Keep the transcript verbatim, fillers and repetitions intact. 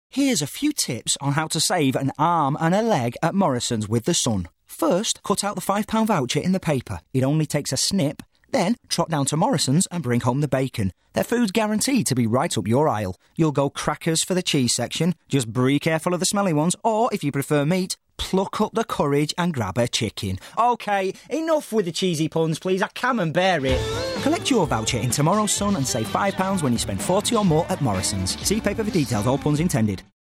Here's a few tips on how to save an arm and a leg at Morrison's with the sun. First, cut out the five pound voucher in the paper. It only takes a snip. Then, trot down to Morrison's and bring home the bacon. Their food's guaranteed to be right up your aisle. You'll go crackers for the cheese section, just be careful of the smelly ones, or, if you prefer meat, pluck up the courage and grab a chicken. OK, enough with the cheesy puns, please. I can't bear it. Collect your voucher in tomorrow's Sun and save five pounds when you spend forty or more at Morrison's. See paper for details, all puns intended.